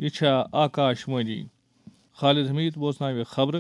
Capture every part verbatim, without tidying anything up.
یہ آکاشوانی خالد حمید بوزناوِ خبر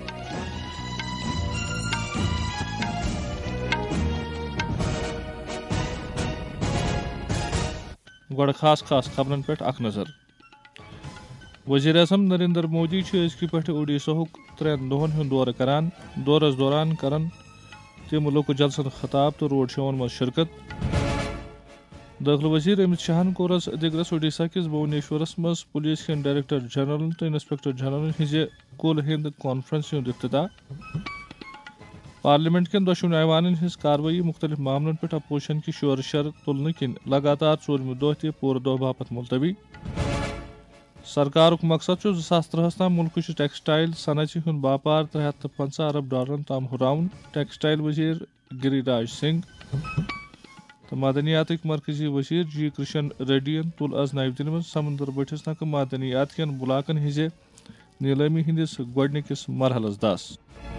گۄڈٕ خاص خاص خبرن پٮ۪ٹھ اکھ نظر وزیر اعظم نریندر مودی أزکہِ پٮ۪ٹھ اوڈیشاہُک ترٛٮ۪ن دۄہن ہُنٛد دورٕ کران دورس دوران کرن تِم لُکہٕ جلسن خطاب تہٕ روڈ شوون منٛز شرکت دٲخلہٕ وزیر امت شاہن کوٚر آز دِگرس اوڈیشا کِس بھونیشورس منٛز پُلیٖس کٮ۪ن ڈایریکٹر جنرلن تہٕ انسپیکٹر جنرلن ہٕنٛزِ کُل ہِنٛد کانفرنسہِ ہُنٛد افتتاح پارلیمنٹ کٮ۪ن دۄشوٕنی ایوانن ہٕنٛز کاروٲیی مختلف معاملن پٮ۪ٹھ اپوزیشن کہِ شورٕ شر تُلنہٕ کِنۍ لگاتار ژوٗرمہِ دۄہ تہِ پوٗرٕ دۄہ باپتھ مُلتوی سرکارُک مقصد چھُ زٕ ساس ترٛہس تام مُلکٕچہِ ٹیکسٹایل صنعتہِ ہُنٛد باپار ترٛےٚ ہتھ تہٕ پنژاہ ارب ڈالرن تام ہُراوُن ٹیکسٹایل وزیر گری راج سنگھ تہٕ معدنیاتٕکۍ مرکزی وزیر جی کرشن ریڈیَن تُل آز نَیہِ دِلہِ منٛز سمندر بٔٹھِس نکھٕ معدنیات کٮ۪ن بلاکن ہٕنٛزِ نیلٲمی ہٕنٛدِس گۄڈنِکِس مرحلس دس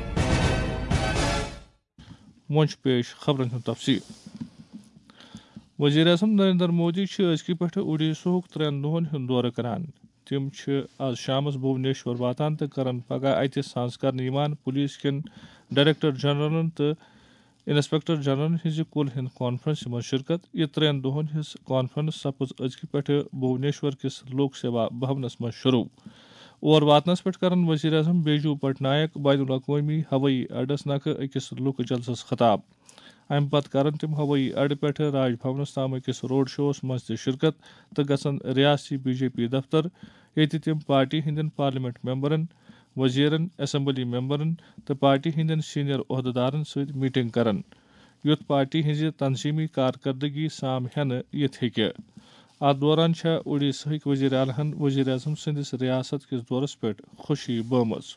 وۄنۍ چھُ پیش خبرن ہُنٛد تفصیل وزیر اعظم نریندر مودی چھِ أزکہِ پٮ۪ٹھ اوڈیشاہُک ترٛٮ۪ن دۄہن ہُنٛد دورٕ کران تِم چھِ آز شامس بھونیشور واتان تہٕ کرن پگہہ اتہِ سانز کرنہٕ یِوان پُلیٖس کٮ۪ن ڈایریکٹر جنرلن تہٕ انسپیکٹر جنرلن ہٕنٛزِ کُل ہِنٛد کانفرنسہِ منٛز شرکت یہِ ترٛٮ۪ن دۄہن ہٕنٛز کانفرنس سپٕز أزکہِ پٮ۪ٹھ بھونیشور کِس لوک سیوا بھونس منٛز شروٗع اور واتنس پٮ۪ٹھ کرن وزیر اعظم بیجو پٹنایک بین الاقوٲمی ہوٲیی اڈس نکھٕ أکِس لُکہٕ جلسس خطاب امہِ پتہٕ کرن تِم ہوٲیی اڈٕ پٮ۪ٹھٕ راج بھونس تام أکِس روڈ شووس منٛز تہِ شرکت تہٕ گژھن ریاستی بی جے پی دفتر ییٚتہِ تِم پارٹی ہٕنٛدٮ۪ن پارلِمیٚنٹ ممبرن وزیرن ایسمبلی ممبرن تہٕ پارٹی ہٕنٛدٮ۪ن سیٖنیر عہدٕدارن سۭتۍ میٖٹنگ کرن یُتھ پارٹی ہٕنٛزِ تنظیٖمی کارکردگی سام ہٮ۪نہٕ یِتھ ہیٚکہِ اتھ دوران چھےٚ اوڈیشاہٕکۍ وزیر اعلیٰ ہن وزیر اعظم سٕنٛدِس ریاست کِس دورس پٮ۪ٹھ خوشی بٲومٕژ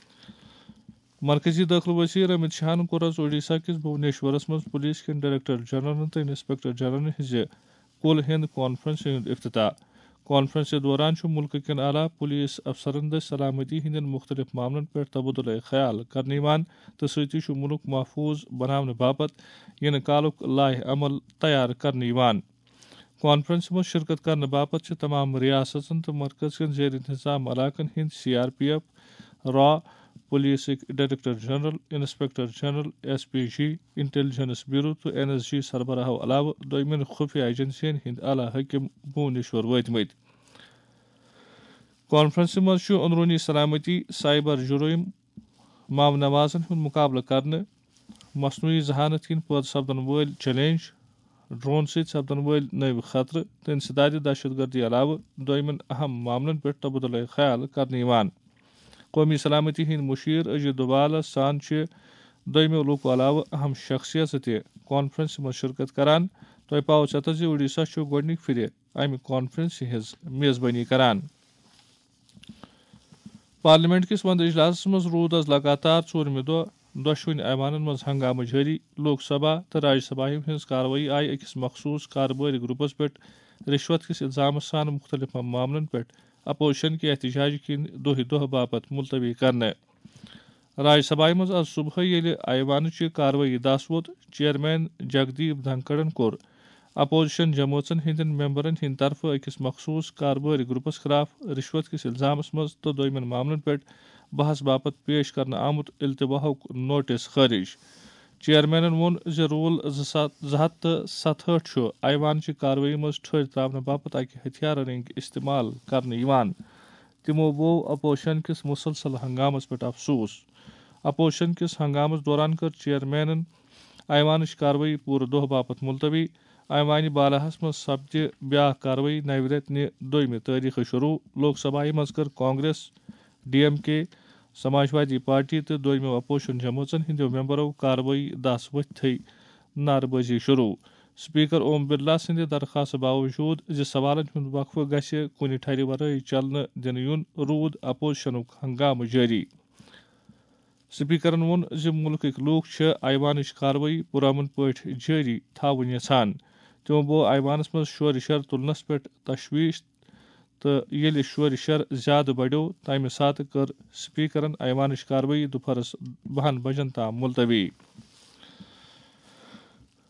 مرکزی دٲخلہٕ وزیر امت شاہن کوٚر آز اوڈیشا کِس بھونیشورس منٛز پُلیٖس کٮ۪ن ڈایریکٹر جنرلن تہٕ انسپیکٹر جنرلن ہٕنٛزِ کُل ہِنٛد کانفرنسہِ ہُنٛد افتتاح کانفرنسہِ دوران چھُ مُلکہٕ کٮ۪ن اعلیٰ پُلیٖس افسرن دٔسۍ سلامتی ہٕنٛدٮ۪ن مُختٔلِف معاملن پٮ۪ٹھ تبادُلے خیال کرنہٕ یِوان تہٕ سۭتی چھُ مُلک محفوٗظ بناونہٕ باپتھ یِنہٕ کالُک لاہہِ عمل تیار کرنہٕ یِوان کانفرنسہِ منٛز شرکت کرنہٕ باپتھ چھِ تمام ریاستن تہٕ مرکز کٮ۪ن زیر انتظام علاقن ہٕنٛدۍ سی آر پی ایف را پُلیٖسٕکۍ director general inspector general S P G intelligence bureau تہٕ این ایس جی سربراہو علاوٕ دوٚیمٮ۪ن خُفیہ ایجنسین ہٕنٛدۍ اعلیٰ حٲکِم بھونیشور وٲتمٕتۍ کانفرنسہِ منٛز چھُ أنٛدروٗنی سلامتی سایبر جُرٲیِم مامہٕ نوازن ہُنٛد مُقابلہٕ کرنہٕ مصنوعی ذہانت کِنۍ پٲدٕ سپدن وٲلۍ چیلنج ڈرون سۭتۍ سپدن وٲلۍ نٔوۍ خطرٕ تہٕ انسدادی دہشت گردی علاوٕ دوٚیمٮ۪ن اہم معاملن پٮ۪ٹھ تبادُلے خیال کرنہٕ یِوان قومی سلامتی ہٕنٛدۍ مُشیٖر اجیت دووالہ سان چھِ دوٚیمٮ۪و لوٗکو علاوٕ اہم شخصیژٕ تہِ کانفرنسہِ منٛز شرکت کران تۄہہِ پاوو ژےٚ زِ اوڈیشا چھُ گۄڈنِکہِ پھِرِ امہِ کانفرنسہِ ہٕنٛز میزبٲنی کران پارلیمنٹ کِس ونٛدٕ اجلاسس منٛز روٗد آز لگاتار ژوٗرمہِ دۄہ دۄشوٕنی ایوانن منٛز ہنگامہٕ جٲری لوک سبھا تہٕ راجیہ سبھا ہٕنٛز کاروٲیی آیہِ أکِس مخصوٗص کارٕبٲرۍ گرُپس پٮ۪ٹھ رِشوت کِس الزامس سان مُختٔلِف معاملن پٮ۪ٹھ اپوزیشن کہِ احتجاج کِنۍ دۄہہِ دۄہ باپتھ مُلتوی کرنہٕ راجیہ سبھایہِ منٛز آز صبحٲے ییٚلہِ ایوانٕچہِ کاروٲیی دس ووت چیئرمین جگدیپ دھنکڑن کوٚر اپوزیشن جمٲژن ہٕنٛدٮ۪ن ممبرن ہٕنٛدِ طرفہٕ أکِس مخصوٗص کارٕبٲرۍ گرُپس خٕلاف رِشوت کِس الزامس منٛز تہٕ دوٚیمٮ۪ن معاملن پٮ۪ٹھ بحث باپتھ پیش کرنہٕ آمُت التِواہُک نوٹس خٲرج چیئرمینن ووٚن زِ روٗل زٕ ساس زٕ ہتھ تہٕ ستہٲٹھ چھُ ایوانچہِ کاروٲیی منٛز ٹھٔہرۍ تراونہٕ باپتھ اکہِ ہتھیارٕ رٔنگۍ استعمال کرنہٕ یِوان تِمو گوٚو اپوزیشن کِس مُسلسل ہنگامس پٮ۪ٹھ افسوٗس اپوزیشن کِس ہنگامس دوران کٔر چیئرمینن ایوانٕچ کاروٲیی پوٗرٕ دۄہ باپتھ مُلتوی ایوانہِ بالاہس منٛز سپدِ بیٛاکھ کاروٲیی نوِ رٮ۪تہٕ دوٚیمہِ تٲریٖخہٕ شروٗع لوک سبھایہِ منٛز کٔر کانگریس ڈی ایم کے سماجوادی پارٹی تہٕ دوٚیمٮ۪و اپوزیشن جمٲژن ہٕنٛدٮ۪و ممبرو کاروٲیی دس ؤتھۍتھٕے نعرٕ شروٗع سپیکر اوم برلا سٕنٛدِ درخاستہٕ باوجوٗد زِ سوالن ہُنٛد وقفہٕ گژھِ کُنہِ ٹھرِ ورٲے چلنہٕ دِنہٕ یُن روٗد اپوزیشنُک ہنگامہٕ جٲری سپیکرن ووٚن زِ مُلکٕکۍ لوٗکھ چھِ ایوانٕچ کاروٲیی پُرامن پٲٹھۍ جٲری تھاوٕنۍ یژھان تِمو گوٚو ایوانس منٛز شورِ شر تُلنس پٮ۪ٹھ تشویش تہٕ ییٚلہِ شورِ شر زیادٕ بڑیو تمہِ ساتہٕ کٔر سپیکرن ایوانٕچ کاروٲیی دُپہرس بہن بجن تام مُلتوی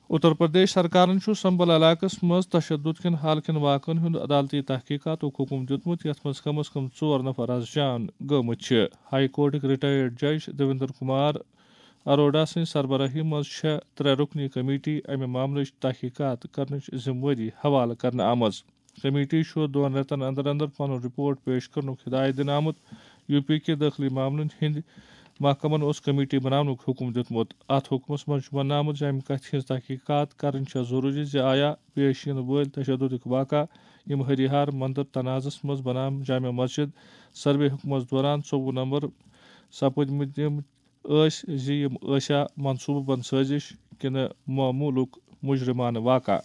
اتر پردیش سرکارن سمبل علاقس مز تشدد کن حال کن واقعن ہند عدالتی تحقیقات حکم دیتمت یت مز کم از کم ژور نفر از جان گمت ہائی کورٹک ریٹائرڈ جج دیویندر کمار اروڑا سن سربراہی مز ترے رکنی کمیٹی امہ معاملچ تحقیقات کرنچ ذمہ واری حوالہ کرنے آمز کمیٹی دون ریتن اندر اندر پن رپورٹ پیش کرنک ہدایت دن آمت یو پی کے داخلی معاملن ہند محکمن اس کمیٹی بناونک حکم دیتمت ات حکمس مز ون آمت امہ کتھ ہز تحقیقات کرن ضروری زِ آیا پیش ین ول تشددک واقع یم ہریہار مندر تنازس مز بنام جامع مسجد سروے حکمس دوران ژوٚوُہ نومبر سپدمت ٲس زِ یم ٲسیا منصوبہٕ بند سٲزش کنہ معمولک مجرمانہ واقع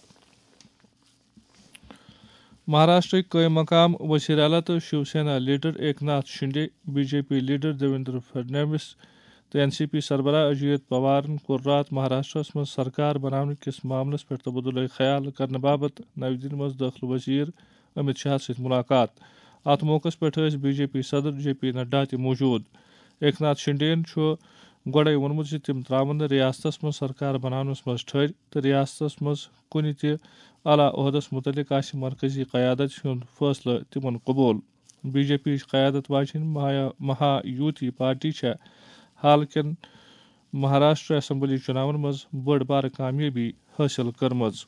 مہاراشٹرک قائم مقام وزیر اعلیٰ تو Shiv Sena leader Eknath Shinde B J P leader Devendra Fadnavis تو این سی پی سربراہ اجیت پوارن کور رات مہاراشٹرس مز سرکار بناونہ کس معاملس پہ تبادلہ خیال کرنے باپت نئی دلی مز داخلہ وزیر امت شاہ ست ملاقات ات موقع پہ بی جے پی صدر جے پی نڈا تہ موجود ایک ناتھ شنڈے گوڑے وونمت زِ تم تراون نہٕ ریاستس مز سرکار بناونس مز ٹھٔرۍ تہٕ ریاستس مز کُنہِ تہِ اعلیٰ عہدس متعلق آسہِ مرکزی قیادت ہُنٛد فٲصلہٕ تمن قبول بی جے پی قیادت واجٮ۪ن مہا یوتی پارٹی چھےٚ حال کٮ۪ن مہاراشٹر اسمبلی چُناون منٛز بٔڑ بارٕ کامیٲبی حٲصِل کٔرمٕژ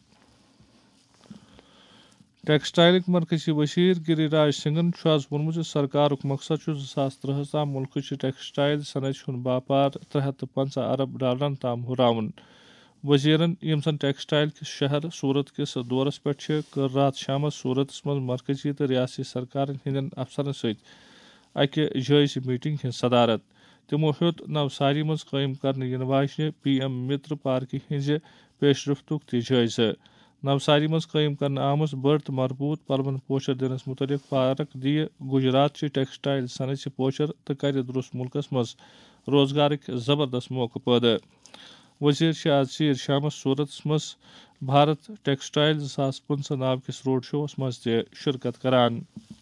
ٹیکسٹائلک مرکزی وزیر گری راج سنگھن آز ووٚنمُت زِ سرکارُک مقصد چھُ زٕ ساس ترٛہس تام مُلکٕچہِ ٹیکسٹائل صنعتہِ ہُنٛد باپار ترٛےٚ ہتھ تہٕ پنژاہ ارب ڈالرن تام ہُراوُن وزیرن یم زن ٹیکسٹائل کس شہر سورت کس دورس پہ کر رات شامس سورتس مز مرکزی تو ریاستی سرکارن ہندین افسرن ست اکہ جائزہ میٹنگ ہز صدارت تمو ہیوت نوساری مز قائم کرنے ین واجنہ پی ایم متر پارکہ ہز پیش رفتک تہ جائزہ نوساری مز قائم کرنے آمژ بڑ تو مربوط پلون پوچر دنس متعلق پارک دیہ گجرات چہ ٹیکسٹائل صنعت پوچر تو کر درست ملکس مز روزگارک زبردست موقع پٲدٕ وزیر آز ژیر شامس صورتس مز بھارت ٹیکسٹائل زٕ ساس پٕنژٕہ ناو کس روڈ شوس مز تہ شرکت کران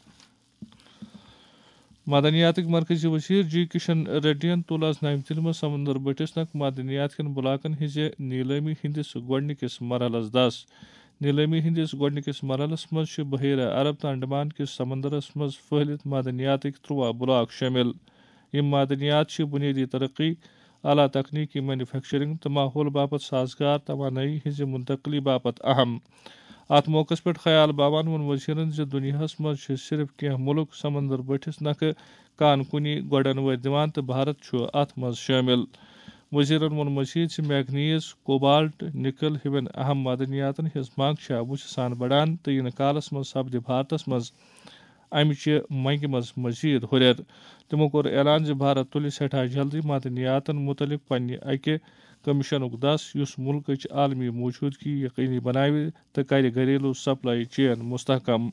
معدنیاتک مرکزی وزیر جی کشن ریڈین تل آز نئی دلی مز سمندر بٹس نک معدنیات کن بلاکن ہز نیلٲمی ہندس گۄڈنِکس مرحلس دس نیلٲمی ہندس گۄڈنِکس مرحلس مز بحیرہ عرب تو انڈمان کس سمندرس مز پھہلتھ معدنیاتک ترٛواہ بلاک شٲمل یم معدنیات بنیادی ترقی اعلیٰ تکنیکی مینوفیکچرنگ تو ماحول باپت سازگار توانائی ہز منتقلی باپت اہم ات موقع پہ خیال باوان وون وزیرن زِ دنیاہس مز صرف کینٛہہ ملک سمندر بٹھس نکھٕ کان کنی گۄڈن وٲرۍ دِوان تہٕ بھارت چھُ اتھ منٛز شٲمِل وزیرن وون مزید زِ میگنیز کوبالٹ نکل ہِوین اہم معدنیاتن ہٕنٛز منٛگ چھےٚ وُچھہِ سان بڑان تہٕ یِنہٕ کالس منٛز سپدِ بھارتس منٛز امچہِ منگہِ منٛز مزید ہُرٮ۪ر تِمو کوٚر اعلان زِ بھارت تُلہِ سٮ۪ٹھاہ جلدی معدنیاتن متعلق پننہِ اکہِ کمیشنُک دس یُس مُلکٕچ عالمی موجوٗدگی یقینی بناوِ تہٕ کرِ گھریلو سپلائی چین مستحکم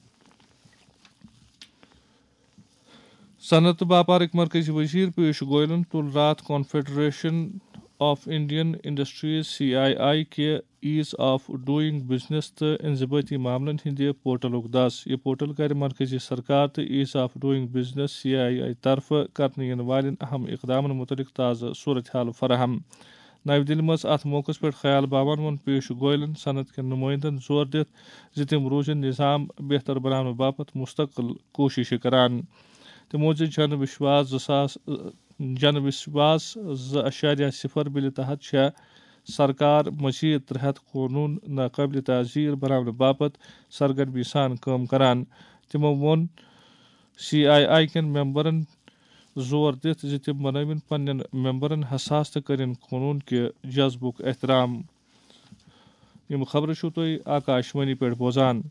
صنعت تہٕ باپارٕکۍ مرکزی وزیر پیوش گویلن تُل رات Confederation of Indian Industries C I I کہِ ایز آف ڈوئنگ بزنس تہٕ انضبٲطی معاملن ہندِ پورٹلُک دس یہ پورٹل کرِ مرکزی سرکار تہٕ ease of doing business C I I طرفہٕ کرنہٕ یِنہٕ والٮ۪ن اہم اقدامن متعلق تازٕ صورت حال فراہم نئی دلی مز ات موقع پہ خیال باوان وون پیوش گویلن صنعت کٮ۪ن نمائندن زور دِتھ زِ تِم روزن نظام بہتر بناونہٕ باپت مستقل کوٗششہٕ کران تِمو دِژ جن وشواس زٕ ساس جن وشواس زٕ اشاریہ صفر بلہِ تحت چھےٚ سرکار مزید ترٛےٚ ہتھ قونوٗن ناقٲبلہِ تعزیٖر بناونہٕ باپت سرگرمی سان کٲم کران تِمو ووٚن سی آئی آئی کٮ۪ن ممبرن زور دِتھ زِ تِم بنٲوِن پننٮ۪ن ممبرن حساس تہٕ کٔرِن قونوٗن کہِ جذبُک احترام یِم خبرٕ چھِو تُہۍ آکاش وانی پٮ۪ٹھ بوزان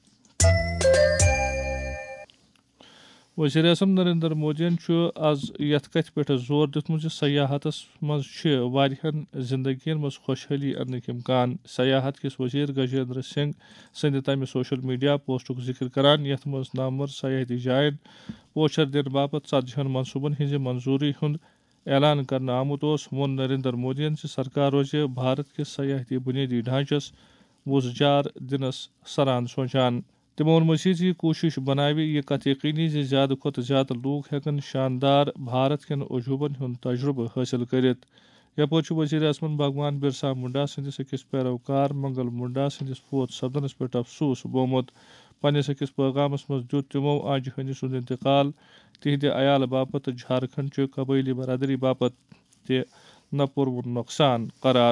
وزیر اعظم نریندر مودیَن چھُ آز یتھ کتھِ پٮ۪ٹھ زور دیُتمُت زِ سیاحتس منٛز چھِ واریاہن زندگین منٛز خۄشحٲلی اننٕکۍ امکان سیاحت کِس وزیر گجیندر سنگھ سٕنٛدِ تمہِ سوشل میڈیا پوسٹُک ذکر کران یتھ منٛز نامور سیاحتی جاین پوچھر دِنہٕ باپت ژتجہن منصوٗبن ہٕنٛزِ منظوٗری ہُنٛد اعلان کرنہٕ آمُت اوس ووٚن نریندر مودیَن زِ سرکار روزِ بھارت کِس سیاحتی بنیٲدی ڈھانچس وُزجار دِنس سران سونچان تِمو ووٚن مزید زِ یہِ کوٗشش بناوِ یہِ کتھ یقینی زِ زیادٕ کھۄتہٕ زیادٕ لوٗکھ ہٮ۪کن شاندار بھارت کٮ۪ن عجوٗبن ہُنٛد تجرُبہٕ حٲصِل کٔرِتھ یپور وزیر اعظم بھگوان برسا منڈا سندس أکس پیروکار منگل منڈا سندس فوت سپدنس پہ افسوس بومت. پنس أکس پیغامس مز دیت تمو آج ہنی سند انتقال تہندِ عیال باپت جھارکھنڈ چہ قبائلی برادری باپت تہ نہ پورون نقصان قرار.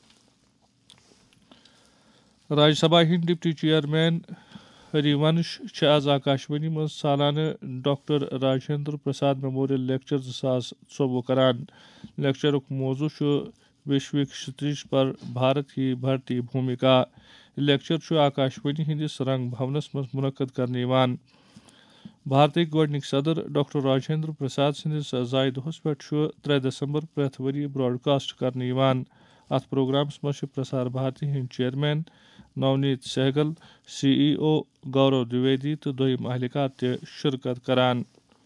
راجیہ سبھا ہند ڈپٹی چیئرمین ہری ونش آز آکاشوانی مز سالانہ doctor Rajendra Prasad memorial lecture زٕ ساس ژوٚوُہ کران. لیکچرک موضوع ویشوک ستیج پر بھارت کی بھارتی بھومکا. لیکچر آکاشوانی ہندس رنگ بھونس مز منعقد کرنے یوان. بھارتک گۄڈنِکۍ صدر ڈاکٹر راجندر پرساد سندس زایہ دۄہس پٮ۪ٹھ ترٛےٚ دسمبر پرٛٮ۪تھ ؤری براڈکاسٹ کرنے یوان. اتھ پروگرامس مز پرسار بھارتی ہند چیئرمین نونیت سہگل، سی ای او گورو دویدی تو دویم اہلکار تہ شرکت کران.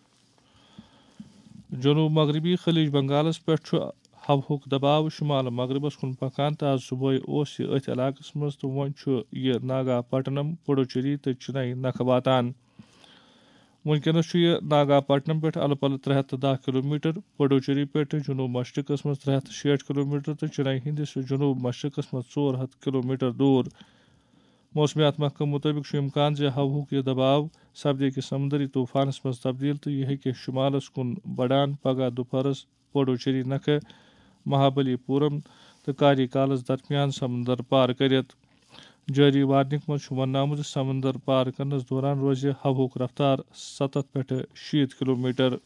جنوب مغربی خلیج بنگالس پٮ۪ٹھ ہوہُک دباو شمال مغربس کُن پکان تو آز صبحٲے اوس یہ اتھ علاقس مز تو وۄنۍ یہ ناگا پٹنم، پڈوچیری تو چنئی نکھٕ واتان. ونکیٚنس یہ ناگا پٹنم پٮ۪ٹھ الہٕ پلہٕ ترٛےٚ ہتھ تہٕ دہ کلومیٹر، پڈوچیری پٮ۪ٹھ جنوب مشرقس مز ترٛےٚ ہتھ تہٕ شیٹھ کلومیٹر تو چنئی ہندس جنوب مشرقس مز ژور ہتھ کلومیٹر دور. موسمیات محکمہ مطٲبق امکان زِ ہوہُک یہ دباو سپدِ أکِس سمندری طوفانس مز تبدیل تو یہ ہیٚکہِ شمالس کُن بڑان پگہہ دُپہرس پڈوچیری نکھٕ، مہابلی پورم تو کاری کالس درمیان سمندر پار کرتھ. جاری وارننگ مز وننہٕ آمُت زِ سمندر پار کرنس دوران روزِ ہوہُک رفتار ستتھ پٮ۪ٹھ شیٖتھ کلومیٹر.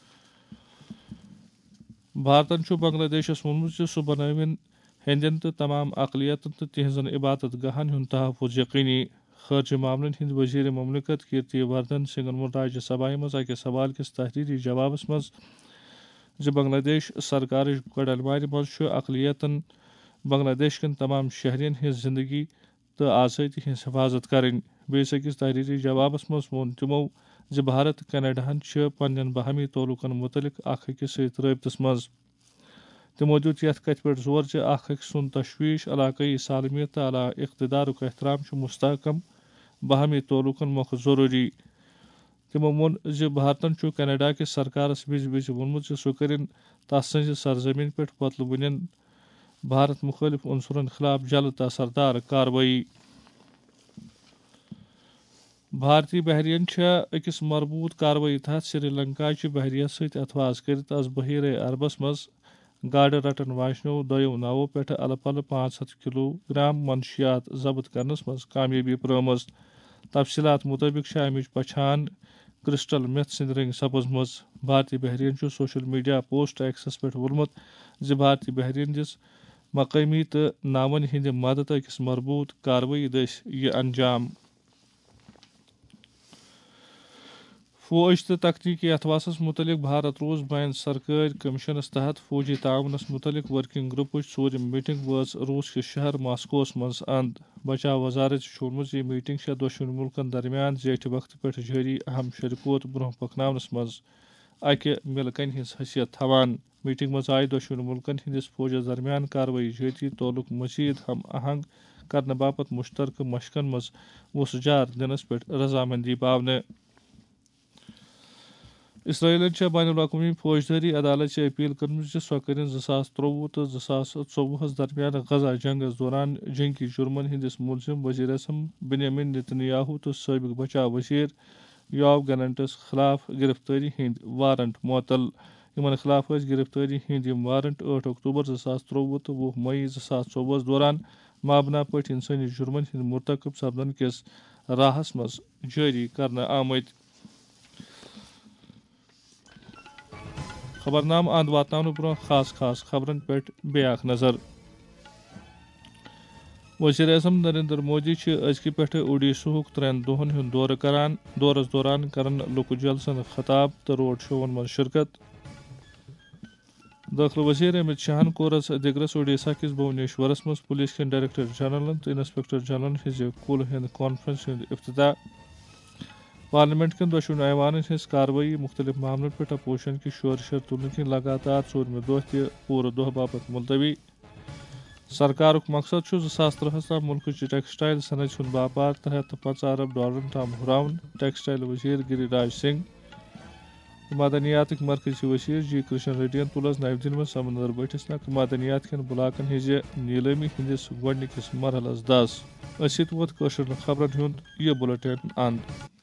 بھارتن چھُ بنگلہ دیشس ووٚنمُت زِ سُہ بنٲوِن ہیٚنٛدٮ۪ن تہٕ تمام اقلیتن تہٕ تہنٛزن عبادت گاہن ہُنٛد تحفظ یقینی. خارجہ معاملن ہند وزیر مملکت کیرتی وردھن سنگھن ووٚن راجیہ سبھا منٛز اکہ سوال کس تحریری جوابس منٛز زِ بنگلہ دیش سرکارٕچ گۄڈلمارِ منٛز چھُ اقلیتن بنگلہ دیش کٮ۪ن تمام شہرین ہٕنٛز زندگی تہٕ آزٲدی ہٕنٛز حفاظت کرٕنۍ. بیٚیِس أکِس تحریری جوابس منٛز ووٚن تِمو زِ بھارت تہٕ کینیڈاہن چھِ پننٮ۪ن باہمی تعلقن متعلق اکھ أکِس سۭتۍ رٲبطس منٛز. تِمو دیُت یتھ کتھِ پٮ۪ٹھ زور زِ اکھ أکۍ سُنٛد تشویش، علاقٲیی سالمیت تہٕ اعلیٰ اقتدارُک احترام چھُ مستحکم باہمی تعلقن مۄکھٕ ضروٗری. تِمو ووٚن زِ بھارتن چھُ کینیڈا کِس سرکارس وِزِ وِزِ ووٚنمُت زِ سُہ کٔرِن تس سٕنٛزِ سرزمین پٮ۪ٹھ بدلہٕ بھارت مخٲلف عنصرن خلاف جلد تہٕ اثردار کاروٲیی. بھارتی بحریین چھےٚ أکِس مربوٗط کاروٲیی تحت سری لنکاچہِ بحرییس سۭتۍ اتھواز کٔرِتھ آز بحیرے عربس منٛز گاڈٕ رٹن واجنیو دۄیو ناوو پٮ۪ٹھٕ الہٕ پلہٕ پانٛژھ ہتھ کلوٗ گرام منشیات ضبط کرنس منٛز کامیٲبی پرٛٲومٕژ. تفصیلات مُطٲبق چھےٚ امِچ پچھان کرسٹل میتھ سٕنٛدِ رٔنگۍ سپٕزمٕژ. بھارتی بحریین چھُ سوشل میڈیا پوسٹ ایکسس پٮ۪ٹھ ووٚنمُت زِ بھارتی بحریین دِژ مقٲمی تہٕ ناون ہٕنٛدِ مدتہٕ أکِس مربوٗط کاروٲیی دٔسۍ یہِ انجام. فوج تہٕ تکنیکی اتھواسس متعلق بھارت روس بین سرکٲرۍ کمیشنس تحت فوجی تعاونس متعلق ورکنگ گروپٕچ ژوٗرِم میٹنگ وٲژ روس کِس شہر ماسکووس منٛز اند. بچاو وزارت چھُ ووٚنمُت زِ یہِ میٹنگ چھےٚ دۄشوٕنی مُلکن درمیان زیٹھِ وقتہٕ پٮ۪ٹھ جٲری اہم شرکوت برونٛہہ پکناونس منٛز اکہِ مِلہٕ کنہِ ہٕنٛز حیثیت تھاوان. میٹنگ منٛز آیہِ دۄشوٕنی مُلکن ہٕنٛدِس فوجس درمیان کاروٲیی جٲتی تعلق مزید ہم آہنگ کرنہٕ باپتھ مشترکہٕ مشقن منٛز وُژھٕ جار دِنس پٮ۪ٹھ رضامندی باونہٕ. اسرائیلن چھےٚ بین الاقوٲمی فوجدٲری عدالت چہِ اپیل کٔرمٕژ زِ سۄ کٔرِن زٕ ساس ترٛۆوُہ تہٕ زٕ ساس ژۄوُہس درمیان غزہ جنگس دوران جنگی جُرمن ہٕنٛدِس مُلزِم وزیر اعظم بنیامین نیتنیاہوٗ تہٕ سٲبق بچاو وزیر یوآو گیلنٹس خٕلاف گرفتٲری ہٕنٛدۍ وارنٹ معطل. یِمن خٕلاف ٲسۍ گرفتٲری ہٕنٛدۍ یِم وارنٹ ٲٹھ اکتوبر زٕ ساس ترٛۆوُہ تہٕ وُہ مئی زٕ ساس ژۄوُہس دوران مابنا پٲٹھۍ انسٲنی جُرمن ہٕنٛدۍ مرتکب سپدن کِس راہس منٛز جٲری کرنہٕ آمٕتۍ. خبرنامہٕ اند واتناونہٕ برونٛہہ خاص خاص خبرن پٮ۪ٹھ بیٚیہِ اکھ نظر. وزیر اعظم نریندر مودی چھِ أزکہِ پٮ۪ٹھٕ اوڈیشہُک ترٛٮ۪ن دۄہن ہُنٛد دورٕ کران. دورس دوران کرن لُکہٕ جلسن خطاب تہٕ روڈ شوون منٛز شرکت. دٲخلہٕ وزیر امت شاہن کوٚر آز دِگرس اوڈیشہ کِس بھونیشورس منٛز پُلیٖس کٮ۪ن ڈایریکٹر جنرلن تہٕ انسپیکٹر جنرلن ہٕنٛزِ کُل ہِنٛد کانفرنسہِ ہُنٛد افتتاح. پارلیمنٹ کٮ۪ن دۄشوٕنی ایوانن ہٕنٛز کاروٲیی مُختٔلِف معاملن پٮ۪ٹھ اپوزیشن کہِ شور شر تُلنہٕ کِنۍ لگاتار ژوٗرمہِ دۄہ تہِ پوٗرٕ دۄہ باپتھ مُلتوی. سرکارُک مقصد چھُ زٕ ساس ترٕہس تام مُلکٕچ ٹیکسٹایل صنعتہِ ہُنٛد باپار ترٛےٚ ہتھ تہٕ پنژاہ ارب ڈالرن تام ہُراوُن. ٹیکسٹایل وزیر گری راج سنگھ معدنیاتک مرکزی وزیر جی کرشن ریڈین تُل آز نو دِلہِ منٛز سمندر بٔٹھِس نقل معدنیات کٮ۪ن بلاکن ہٕنٛزِ نیلٲمی ہٕنٛدِس گۄڈنِکِس مرحلس دس أسۍ سۭتۍ ووت کٲشِر خبرن ہُنٛد یہِ بُلٹن انٛد